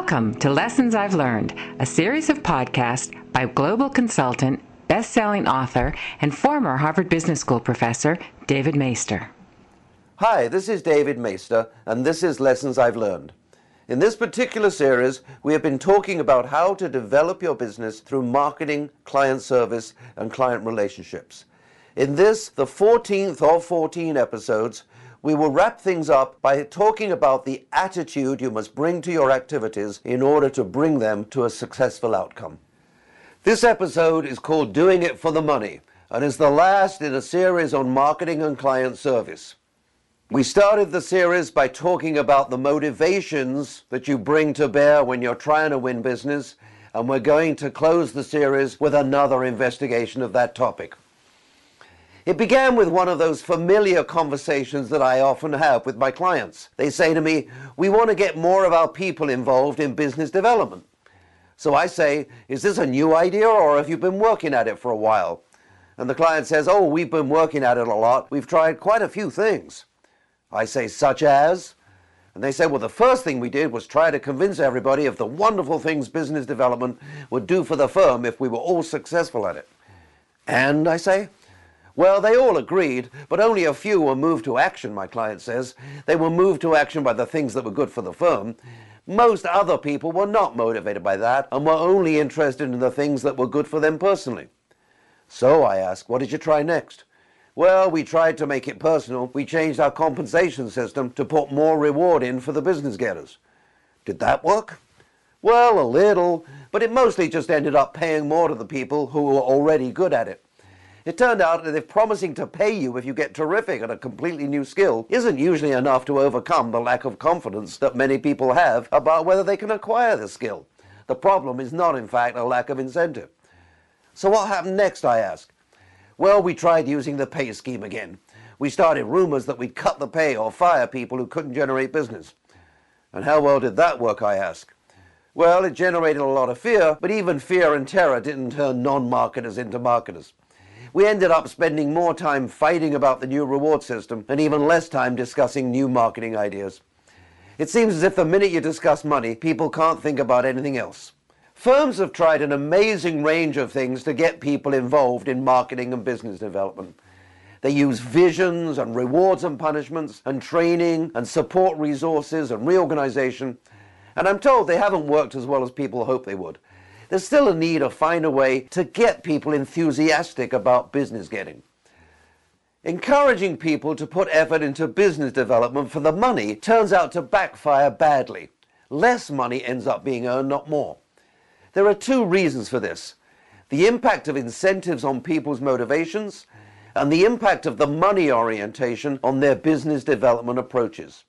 Welcome to Lessons I've Learned, a series of podcasts by global consultant, best-selling author, and former Harvard Business School professor, David Maister. Hi, this is David Maister, and this is Lessons I've Learned. In this particular series, we have been talking about how to develop your business through marketing, client service, and client relationships. In this, the 14th of 14 episodes, we will wrap things up by talking about the attitude you must bring to your activities in order to bring them to a successful outcome. This episode is called Doing It for the Money and is the last in a series on marketing and client service. We started the series by talking about the motivations that you bring to bear when you're trying to win business, and we're going to close the series with another investigation of that topic. It began with one of those familiar conversations that I often have with my clients. They say to me, we want to get more of our people involved in business development. So I say, is this a new idea or have you been working at it for a while? And the client says, oh, we've been working at it a lot. We've tried quite a few things. I say, such as? And they say, well, the first thing we did was try to convince everybody of the wonderful things business development would do for the firm if we were all successful at it. And I say, well, they all agreed, but only a few were moved to action, my client says. They were moved to action by the things that were good for the firm. Most other people were not motivated by that and were only interested in the things that were good for them personally. So I ask, what did you try next? Well, we tried to make it personal. We changed our compensation system to put more reward in for the business getters. Did that work? Well, a little, but it mostly just ended up paying more to the people who were already good at it. It turned out that if promising to pay you if you get terrific at a completely new skill isn't usually enough to overcome the lack of confidence that many people have about whether they can acquire the skill. The problem is not, in fact, a lack of incentive. So what happened next, I ask? Well, we tried using the pay scheme again. We started rumors that we'd cut the pay or fire people who couldn't generate business. And how well did that work, I ask? Well, it generated a lot of fear, but even fear and terror didn't turn non-marketers into marketers. We ended up spending more time fighting about the new reward system and even less time discussing new marketing ideas. It seems as if the minute you discuss money, people can't think about anything else. Firms have tried an amazing range of things to get people involved in marketing and business development. They use visions and rewards and punishments and training and support resources and reorganization. And I'm told they haven't worked as well as people hoped they would. There's still a need to find a way to get people enthusiastic about business getting. Encouraging people to put effort into business development for the money turns out to backfire badly. Less money ends up being earned, not more. There are two reasons for this: the impact of incentives on people's motivations and the impact of the money orientation on their business development approaches.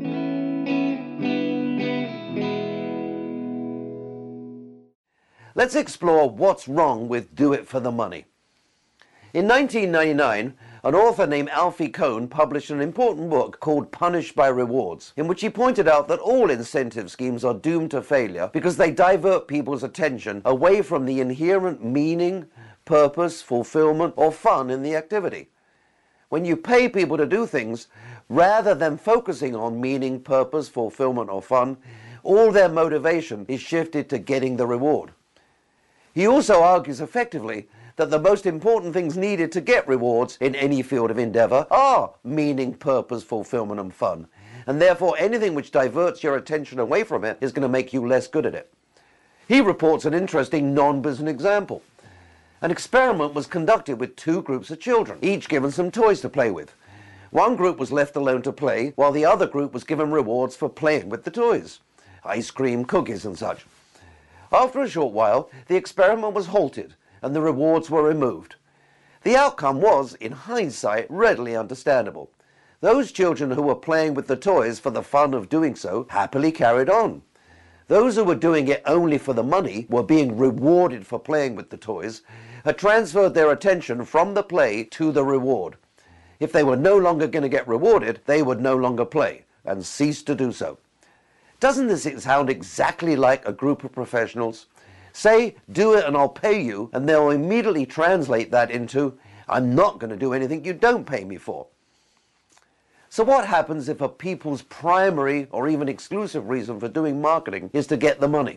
Let's explore what's wrong with Do It for the Money. In 1999, an author named Alfie Kohn published an important book called Punished by Rewards, in which he pointed out that all incentive schemes are doomed to failure because they divert people's attention away from the inherent meaning, purpose, fulfillment, or fun in the activity. When you pay people to do things, rather than focusing on meaning, purpose, fulfillment, or fun, all their motivation is shifted to getting the reward. He also argues effectively that the most important things needed to get rewards in any field of endeavor are meaning, purpose, fulfillment, and fun. And therefore, anything which diverts your attention away from it is going to make you less good at it. He reports an interesting non-business example. An experiment was conducted with two groups of children, each given some toys to play with. One group was left alone to play, while the other group was given rewards for playing with the toys. Ice cream, cookies, and such. After a short while, the experiment was halted and the rewards were removed. The outcome was, in hindsight, readily understandable. Those children who were playing with the toys for the fun of doing so happily carried on. Those who were doing it only for the money, were being rewarded for playing with the toys, had transferred their attention from the play to the reward. If they were no longer going to get rewarded, they would no longer play and cease to do so. Doesn't this sound exactly like a group of professionals? Say, do it and I'll pay you, and they'll immediately translate that into, I'm not going to do anything you don't pay me for. So what happens if a people's primary or even exclusive reason for doing marketing is to get the money?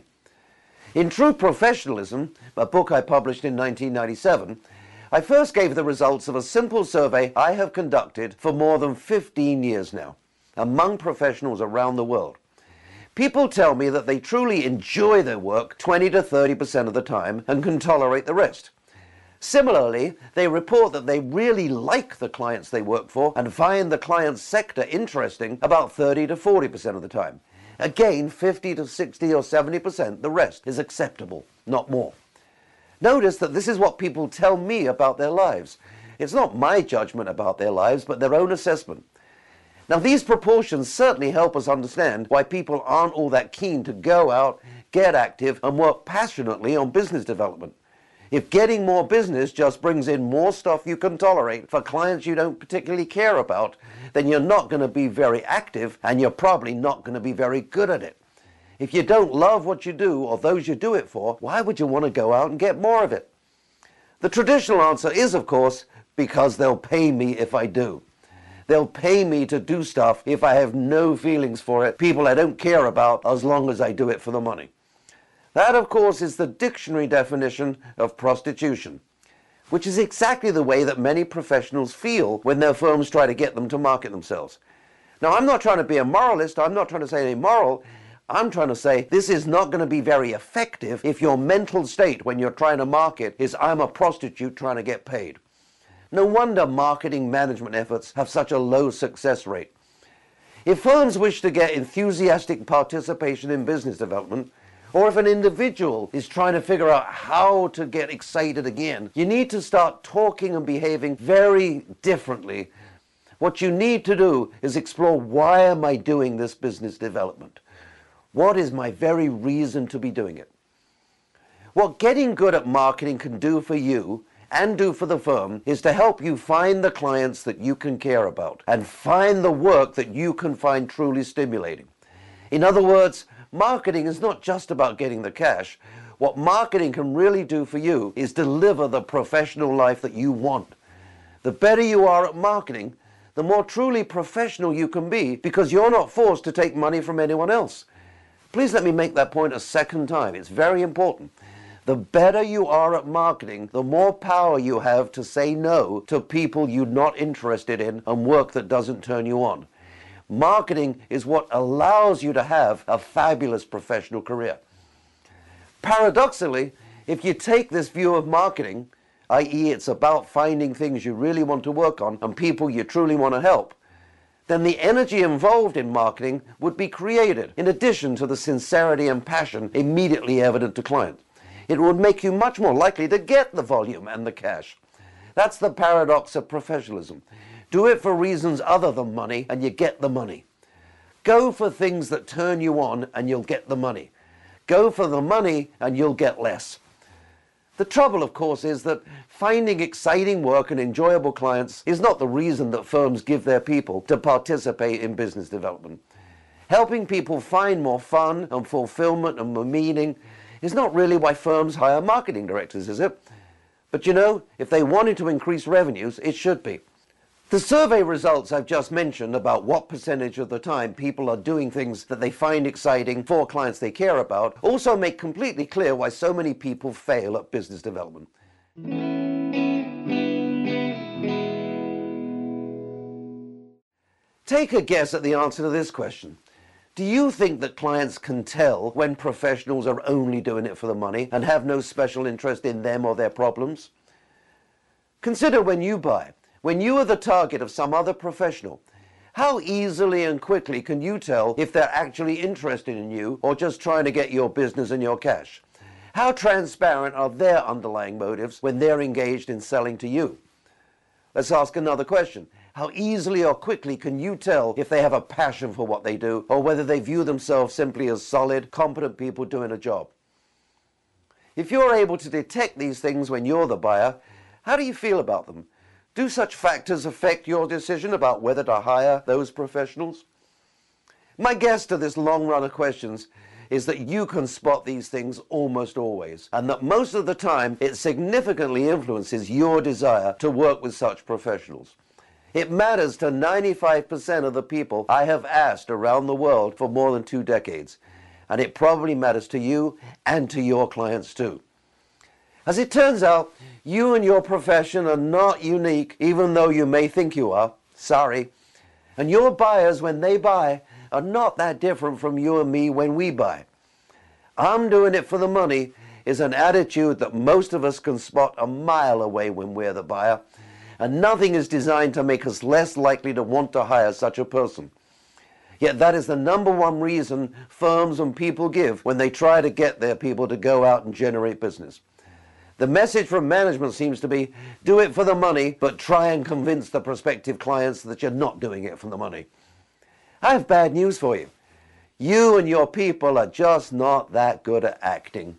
In True Professionalism, a book I published in 1997, I first gave the results of a simple survey I have conducted for more than 15 years now, among professionals around the world. People tell me that they truly enjoy their work 20 to 30% of the time and can tolerate the rest. Similarly, they report that they really like the clients they work for and find the client's sector interesting about 30 to 40% of the time. Again, 50 to 60 or 70%, the rest is acceptable, not more. Notice that this is what people tell me about their lives. It's not my judgment about their lives, but their own assessment. Now, these proportions certainly help us understand why people aren't all that keen to go out, get active, and work passionately on business development. If getting more business just brings in more stuff you can tolerate for clients you don't particularly care about, then you're not going to be very active and you're probably not going to be very good at it. If you don't love what you do or those you do it for, why would you want to go out and get more of it? The traditional answer is, of course, because they'll pay me if I do. They'll pay me to do stuff if I have no feelings for it, people I don't care about, as long as I do it for the money. That, of course, is the dictionary definition of prostitution, which is exactly the way that many professionals feel when their firms try to get them to market themselves. Now, I'm not trying to be a moralist. I'm not trying to say anything moral. I'm trying to say this is not going to be very effective if your mental state when you're trying to market is I'm a prostitute trying to get paid. No wonder marketing management efforts have such a low success rate. If firms wish to get enthusiastic participation in business development, or if an individual is trying to figure out how to get excited again, you need to start talking and behaving very differently. What you need to do is explore, why am I doing this business development? What is my very reason to be doing it? What getting good at marketing can do for you and do for the firm is to help you find the clients that you can care about and find the work that you can find truly stimulating. In other words, marketing is not just about getting the cash. What marketing can really do for you is deliver the professional life that you want. The better you are at marketing, the more truly professional you can be, because you're not forced to take money from anyone else. Please let me make that point a second time. It's very important. The better you are at marketing, the more power you have to say no to people you're not interested in and work that doesn't turn you on. Marketing is what allows you to have a fabulous professional career. Paradoxically, if you take this view of marketing, i.e. it's about finding things you really want to work on and people you truly want to help, then the energy involved in marketing would be created in addition to the sincerity and passion immediately evident to clients. It would make you much more likely to get the volume and the cash. That's the paradox of professionalism. Do it for reasons other than money and you get the money. Go for things that turn you on and you'll get the money. Go for the money and you'll get less. The trouble, of course, is that finding exciting work and enjoyable clients is not the reason that firms give their people to participate in business development. Helping people find more fun and fulfillment and more meaning is not really why firms hire marketing directors, is it? But you know, if they wanted to increase revenues, it should be. The survey results I've just mentioned about what percentage of the time people are doing things that they find exciting for clients they care about also make completely clear why so many people fail at business development. Take a guess at the answer to this question. Do you think that clients can tell when professionals are only doing it for the money and have no special interest in them or their problems? Consider when you buy. When you are the target of some other professional, how easily and quickly can you tell if they're actually interested in you or just trying to get your business and your cash? How transparent are their underlying motives when they're engaged in selling to you? Let's ask another question. How easily or quickly can you tell if they have a passion for what they do or whether they view themselves simply as solid, competent people doing a job? If you're able to detect these things when you're the buyer, how do you feel about them? Do such factors affect your decision about whether to hire those professionals? My guess to this long run of questions is that you can spot these things almost always, and that most of the time it significantly influences your desire to work with such professionals. It matters to 95% of the people I have asked around the world for more than 2 decades. And it probably matters to you and to your clients too. As it turns out, you and your profession are not unique, even though you may think you are. Sorry. And your buyers, when they buy, are not that different from you and me when we buy. I'm doing it for the money is an attitude that most of us can spot a mile away when we're the buyer, and nothing is designed to make us less likely to want to hire such a person. Yet that is the number one reason firms and people give when they try to get their people to go out and generate business. The message from management seems to be, do it for the money, but try and convince the prospective clients that you're not doing it for the money. I have bad news for you. You and your people are just not that good at acting.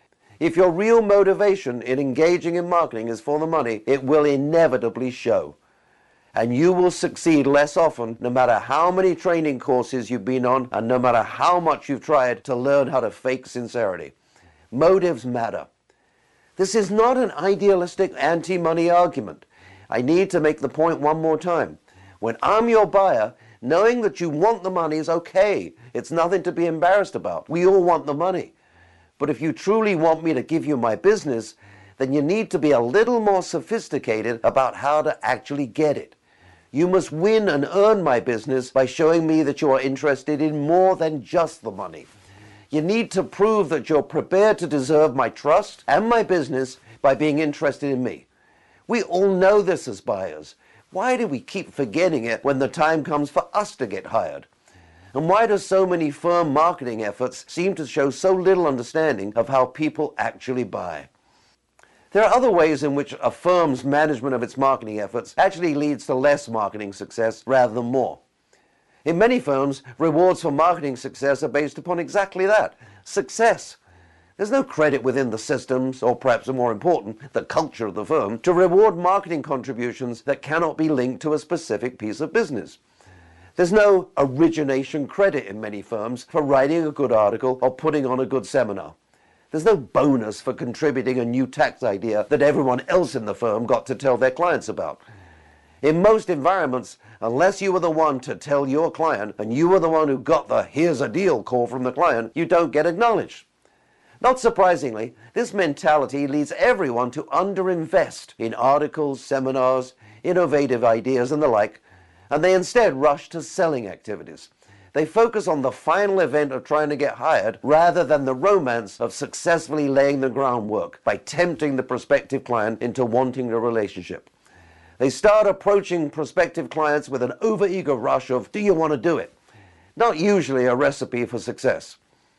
If your real motivation in engaging in marketing is for the money, it will inevitably show. And you will succeed less often no matter how many training courses you've been on and no matter how much you've tried to learn how to fake sincerity. Motives matter. This is not an idealistic anti-money argument. I need to make the point one more time. When I'm your buyer, knowing that you want the money is okay. It's nothing to be embarrassed about. We all want the money. But if you truly want me to give you my business, then you need to be a little more sophisticated about how to actually get it. You must win and earn my business by showing me that you are interested in more than just the money. You need to prove that you're prepared to deserve my trust and my business by being interested in me. We all know this as buyers. Why do we keep forgetting it when the time comes for us to get hired? And why do so many firm marketing efforts seem to show so little understanding of how people actually buy? There are other ways in which a firm's management of its marketing efforts actually leads to less marketing success rather than more. In many firms, rewards for marketing success are based upon exactly that, success. There's no credit within the systems, or perhaps more important, the culture of the firm, to reward marketing contributions that cannot be linked to a specific piece of business. There's no origination credit in many firms for writing a good article or putting on a good seminar. There's no bonus for contributing a new tax idea that everyone else in the firm got to tell their clients about. In most environments, unless you were the one to tell your client and you were the one who got the "here's a deal" call from the client, you don't get acknowledged. Not surprisingly, this mentality leads everyone to underinvest in articles, seminars, innovative ideas and the like, and they instead rush to selling activities. They focus on the final event of trying to get hired rather than the romance of successfully laying the groundwork by tempting the prospective client into wanting a relationship. They start approaching prospective clients with an overeager rush of, do you want to do it? Not usually a recipe for success.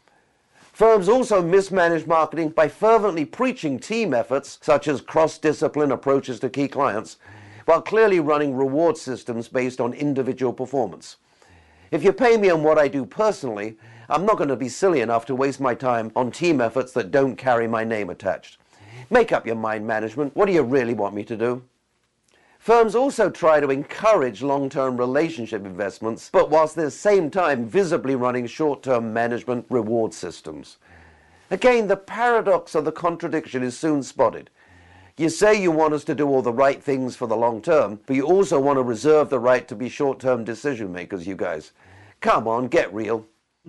Firms also mismanage marketing by fervently preaching team efforts, such as cross-discipline approaches to key clients, while clearly running reward systems based on individual performance. If you pay me on what I do personally, I'm not going to be silly enough to waste my time on team efforts that don't carry my name attached. Make up your mind, management. What do you really want me to do? Firms also try to encourage long-term relationship investments, but whilst at the same time visibly running short-term management reward systems. Again, the paradox of the contradiction is soon spotted. You say you want us to do all the right things for the long term, but you also want to reserve the right to be short-term decision makers, you guys. Come on, get real.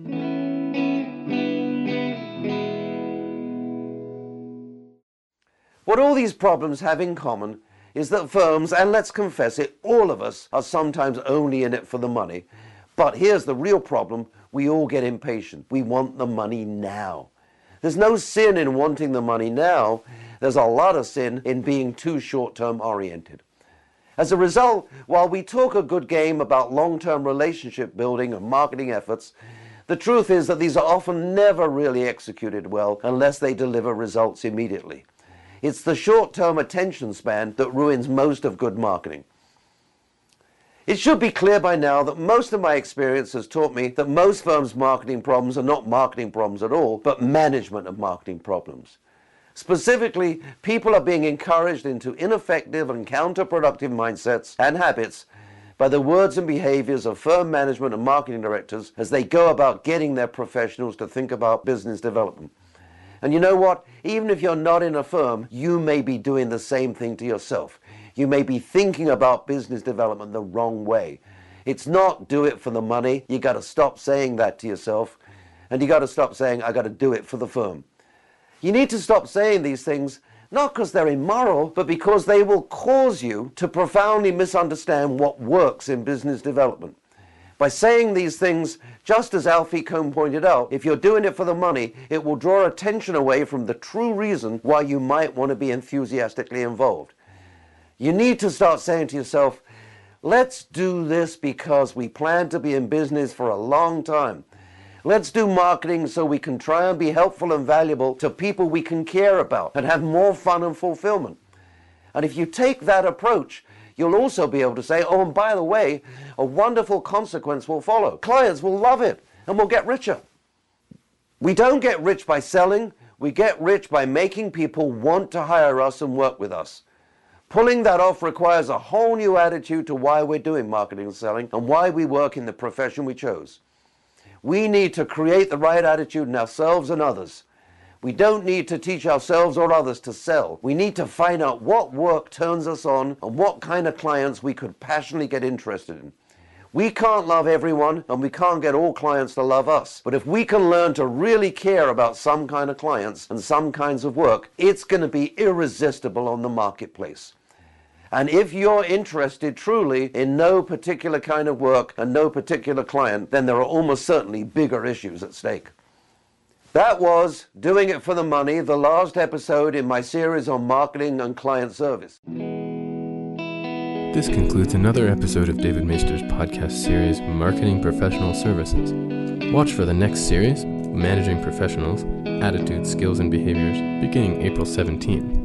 What all these problems have in common is that firms, and let's confess it, all of us are sometimes only in it for the money. But here's the real problem. We all get impatient. We want the money now. There's no sin in wanting the money now. There's a lot of sin in being too short-term oriented. As a result, while we talk a good game about long-term relationship building and marketing efforts, the truth is that these are often never really executed well unless they deliver results immediately. It's the short-term attention span that ruins most of good marketing. It should be clear by now that most of my experience has taught me that most firms' marketing problems are not marketing problems at all, but management of marketing problems. Specifically, people are being encouraged into ineffective and counterproductive mindsets and habits by the words and behaviors of firm management and marketing directors as they go about getting their professionals to think about business development. And you know what? Even if you're not in a firm, you may be doing the same thing to yourself. you may be thinking about business development the wrong way. It's not do it for the money. You got to stop saying that to yourself. And you got to stop saying, I got to do it for the firm. You need to stop saying these things, not because they're immoral, but because they will cause you to profoundly misunderstand what works in business development. By saying these things, just as Alfie Kohn pointed out, if you're doing it for the money, it will draw attention away from the true reason why you might want to be enthusiastically involved. You need to start saying to yourself, let's do this because we plan to be in business for a long time. Let's do marketing so we can try and be helpful and valuable to people we can care about and have more fun and fulfillment. And if you take that approach, you'll also be able to say, oh, and by the way, a wonderful consequence will follow. Clients will love it and will get richer. We don't get rich by selling. We get rich by making people want to hire us and work with us. Pulling that off requires a whole new attitude to why we're doing marketing and selling and why we work in the profession we chose. We need to create the right attitude in ourselves and others. We don't need to teach ourselves or others to sell. We need to find out what work turns us on and what kind of clients we could passionately get interested in. We can't love everyone and we can't get all clients to love us. But if we can learn to really care about some kind of clients and some kinds of work, it's going to be irresistible on the marketplace. And if you're interested truly in no particular kind of work and no particular client, then there are almost certainly bigger issues at stake. That was Doing It for the Money, the last episode in my series on marketing and client service. This concludes another episode of David Maister's podcast series, Marketing Professional Services. Watch for the next series, Managing Professionals, Attitudes, Skills, and Behaviors, beginning April 17th.